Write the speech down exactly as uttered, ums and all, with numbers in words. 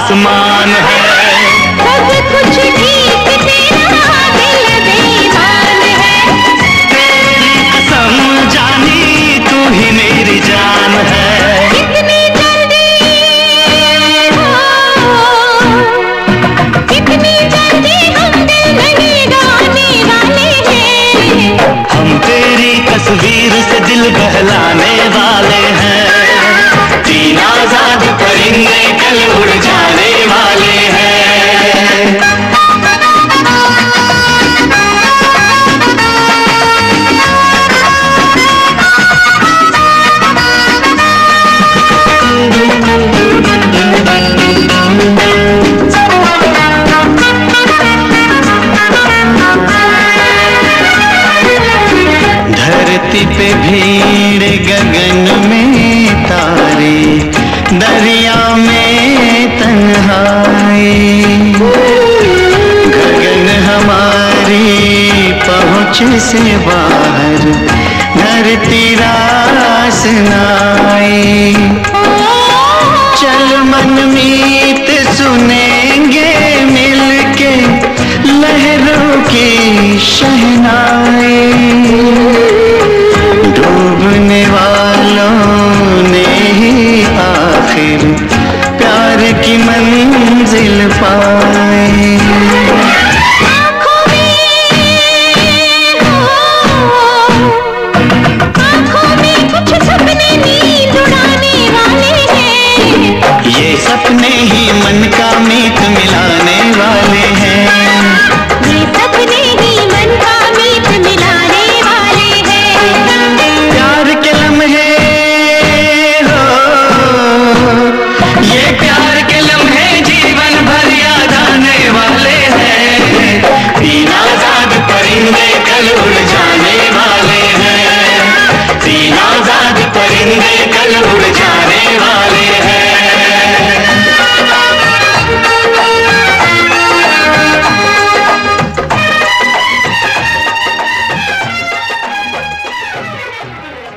आसमान है। सब कुछ ठीक तेरा दिल बेईमान है। तेरी कसम जानी तू ही मेरी जान है। कितनी जल्दी हो, कितनी जल्दी हम दिल नहीं गाने वाले हैं। हम तेरी तस्वीर से दिल बहलाने वाले हैं। तीन आजाद परिंदे कल उड़ जाने वाले हैं। धरती पे भीड़ गगन में तारे, दरिया में तन्हाई। गगन हमारी पहुँच से बाहर, धरती रास नाई। चल मनमीत सुनेंगे मिलके लहरों की शहनाई। डूबने वालों ने ही आखिर प्यार की मंजिल पाई। आँखों में हो, आँखों में कुछ सपने नींद उड़ाने वाले हैं। ये सपने ही मन का मीत मिलाने वाले हैं। ये सपने ही मन का मीत मिलाने वाले हैं। प्यार के लम्हे हो, ये प्यार के लम्हे जीवन भर याद आने वाले हैं। तीन आजाद परिंदे कल उड़ जाने वाले हैं। तीन आजाद परिंदे कल उड़ जाने वाले हैं।